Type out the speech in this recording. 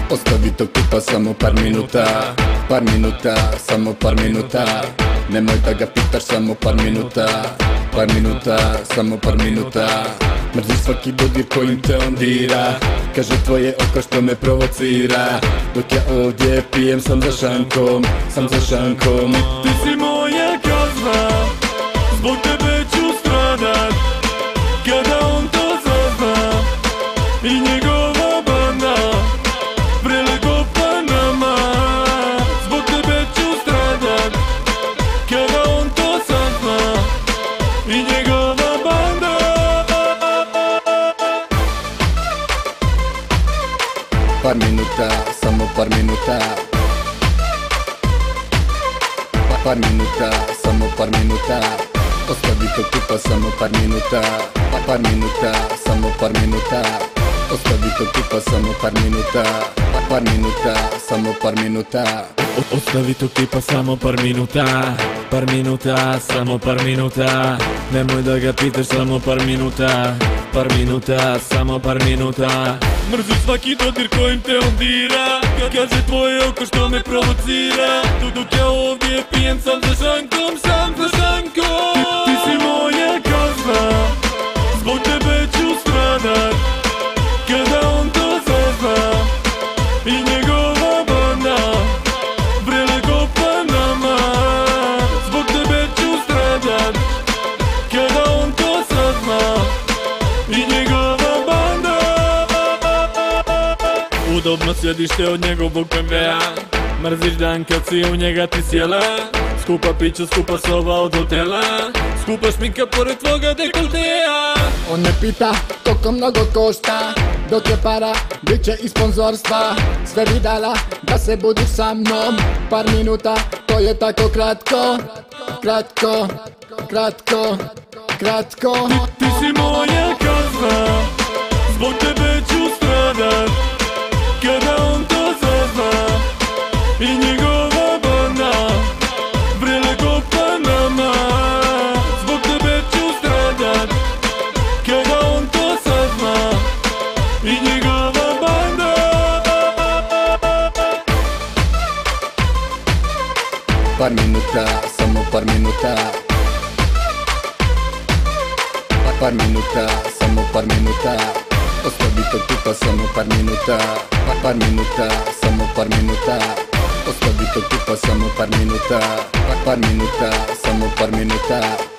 Ostavi to kupa samo par minuta. Par minuta, samo par minuta. Nemoj da ga pitaš, samo par minuta. Par minuta, samo par minuta. Mrziš svaki dodir kojim te on dira. Kaže tvoje oko što me provocira. Dok ja ovdje pijem sam za šankom. Sam za šankom. Ti si moja kazna, zbog tebe ću stradat. Kada on to zazna i njegova banda vrele ko Panama. Zbog tebe ću stradat. Kada on to sazna i njegova banda. Par minuta, samo par minuta. Par minuta, samo par minuta. Ostavi to kupa samo par minuta. Par minuta, samo par minuta. Ostavi to kupa samo par minuta. Par minuta, samo par minuta. Ostavi tog tipa samo par minuta. Par minuta, samo par minuta. Nemoj da ga pitaš, samo par minuta. Par minuta, samo par minuta. Mrziš svaki dodir kojim te on dira. Kaže tvoje oko što me provocira. Dok ja ovdje pijem sam za šankom, sam za šankom. Ti si moja kazna, zbog tebe ću stradat. Kada on to zazna i njegova banda vrele ko Panama. Zbog tebe ću stradat. Kada on to sazna i njegova banda. Udobno sjedište od njegovog BMW-a. Mrziš dan kad si u njega ti sjela. Skupa pića, skupa soba od hotela. Skupa šminka pored tvoga dekolteja. On me pita koliko mnogo košta. Dok je para, bit će i sponzorstva. Sve bi dala da se budiš sa mnom. Par minuta, to je tako kratko. Kratko, kratko, kratko. Ti si moja kazna, zbog tebe ću stradat. Kada on to zazna i njegova banda vrele ko Panama. Zbog tebe ću stradat. Kada on to sazna i njegova banda. Par minuta, samo par minuta. Par minuta, samo par minuta. Ostavi to kupa samo par minuta. Par minuta, samo par minuta. Ostavi to kupa samo par minuta. Par minuta, samo par minuta.